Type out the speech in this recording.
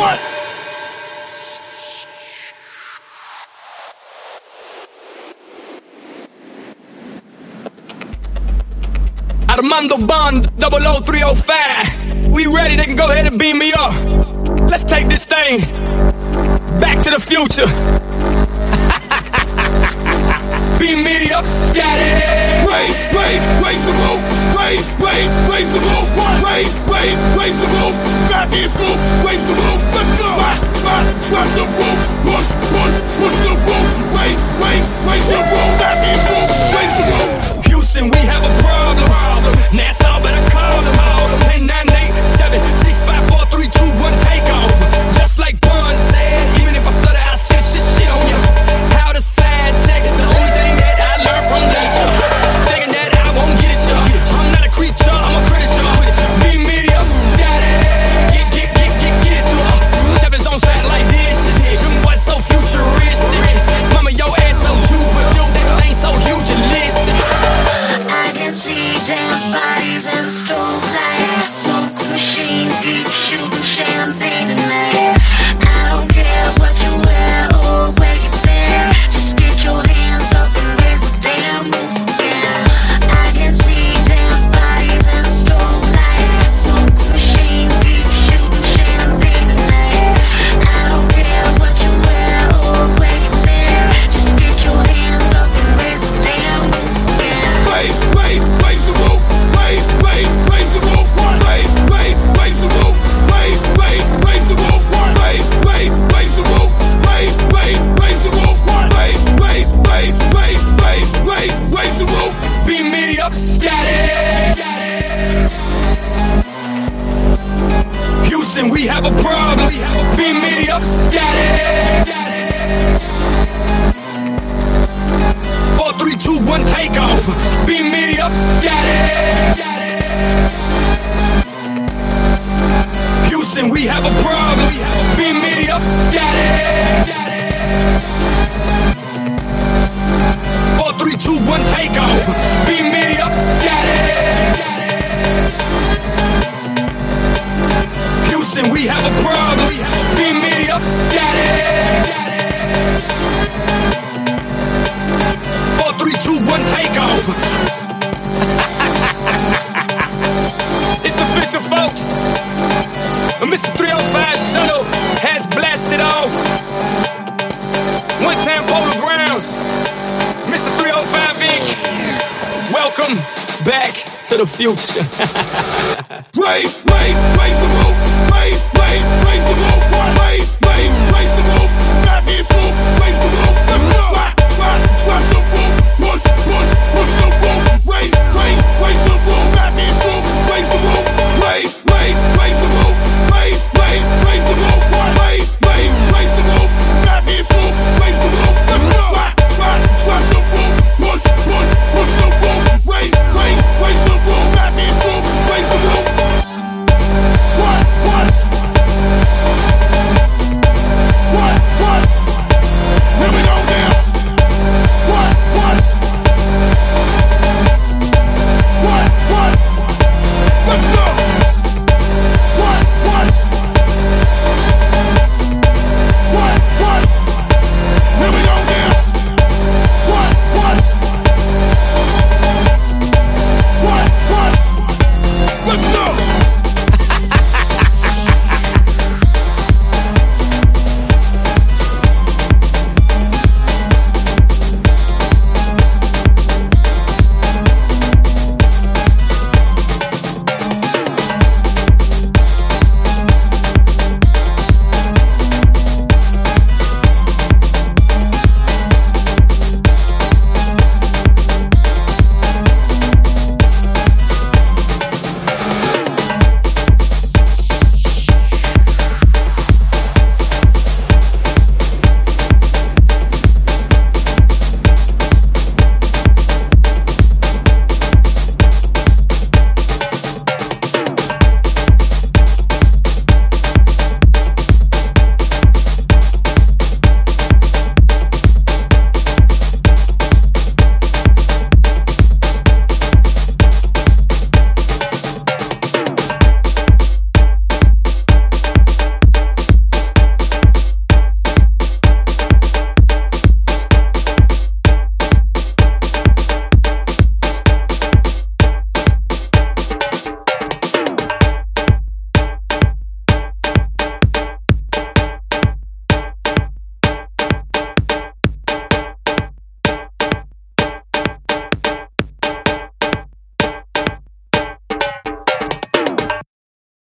What? Armando Bond, 00305. We ready, they can go ahead and beam me up. Let's take this thing back to the future. Beam me up, scatty. Raise the roof. Raise the roof. Raise the roof. Goddamn roof. Raise the roof. Let's go. Slap the roof. Push the roof. Raise the roof. Goddamn roof. Raise the roof. Houston, we have a problem. Nassau better call them. 10-9-8-7 6-5 4 3 2 1 take off. Just like Bun said, even if I stutter, I still shit on you. How to side check is the only thing that I learned from nature. Thinking that I won't get it, y'all. I'm not a creature, I'm a creditor. Beam me up, got it. Get it to her. Chevys on side like this. Them boys so futuristic. Mama, your ass so cute, but you that thing so huge and listed. I can see damn bodies and strobe lights. Smoke machines keep shooting champagne at night. I don't care what you wear or where you've been. Just get your hands up and raise the damn roof again. I can see damn bodies and strobe lights. Smoke machines keep shooting champagne at night. I don't care what you wear or where you've been. Just get your hands up and raise the damn roof again. Raise the roof. Raise the roof. Raise the roof. Raise the roof. Raise the roof. Raise the roof. Raise the roof. Beam me up, scatty. Houston, we have a problem. Beam me up, scatty. 4 3 2 1 take off. Beam me up, scatty. Houston, we have a problem. Beam me up, scatty. 4 3 2 1 take off. Beam me up, scatty. Houston, we have a problem. Beam me up, scatty. 4 3 2 1 take off. It's official, folks. Mr. 305 shuttle has blasted off. One-time Polar Grounds. Mr. 305 Inc. Welcome back to the future. Raise the roof. Raise the roof.